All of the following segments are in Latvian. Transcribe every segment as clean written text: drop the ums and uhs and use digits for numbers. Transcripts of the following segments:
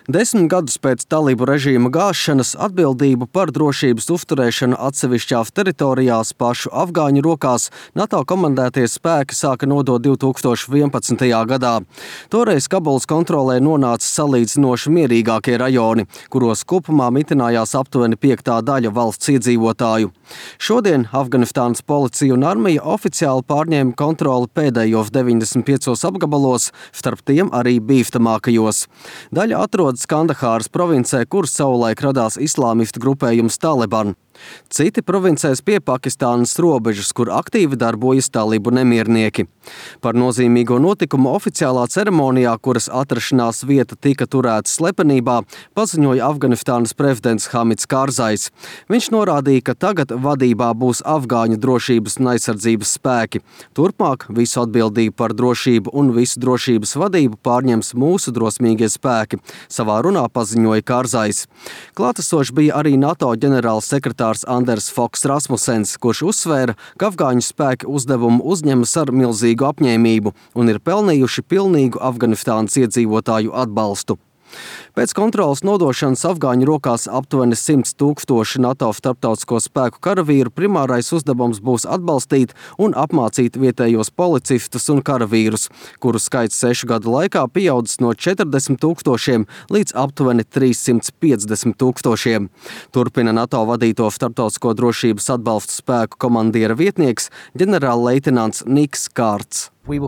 10 gadus pēc talību režīma gāšanas atbildību par drošības uzturēšanu atsevišķās teritorijās pašu afgāņu rokās NATO komandētie spēki sāka nodot 2011. gadā. Toreiz Kabulas kontrolē nonāca salīdzinoši mierīgākie rajoni, kuros kopumā mitinājās aptuveni 5. daļa valsts iedzīvotāju. Šodien Afganistānas policija un armija oficiāli pārņēma kontroli pēdējos 95 apgabalos, starp tiem arī bīstamākajos. Daļa atrodas Kandahāras provincē, kur savulaik radās islāmistu grupējums Taliban. Citi provincēs pie Pakistānas robežas, kur aktīvi darbojas talību nemiernieki. Par nozīmīgo notikumu oficiālā ceremonijā, kuras atrašanās vieta tika turēta slepenībā, paziņoja Afganistānas prezidents Hamids Kārzais. Viņš norādīja, ka tagad vadībā būs afgāņu drošības un aizsardzības spēki. Turpmāk visu atbildību par drošību un visu drošības vadību pārņems mūsu drosmīgie spēki, savā runā paziņoja Kārzais. Klātesošs bija arī NATO ģenerāls sekretārs Anders Foks Rasmussens, kurš uzsvēra, ka afgāņu spēki uzdevumu uzņemas ar milzīgu apņēmību un ir pelnījuši pilnīgu Afganistānas iedzīvotāju atbalstu. Pēc kontrolas nodošanas afgāņu rokās aptuveni 100 000 NATO starptautisko spēku karavīru primārais uzdevums būs atbalstīt un apmācīt vietējos policistus un karavīrus, kuru skaits 6 gadu laikā pieaudzis no 40 000 līdz aptuveni 350 000. Turpina NATO vadīto starptautisko drošības atbalsta spēku komandiera vietnieks ģenerālleitenants Niks Kārts.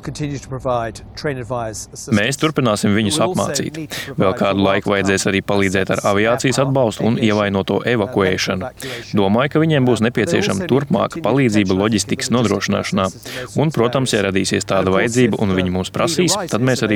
Mēs turpināsim viņus apmācīt. Vēl kādu laiku vajadzēs arī palīdzēt ar aviācijas atbalstu un ievainoto evakuēšanu. Domāju, ka viņiem būs nepieciešama turpmāka palīdzība loģistikas nodrošināšanā. Un, protams, ja radīsies tāda vajadzība un viņi mums prasīs, tad mēs arī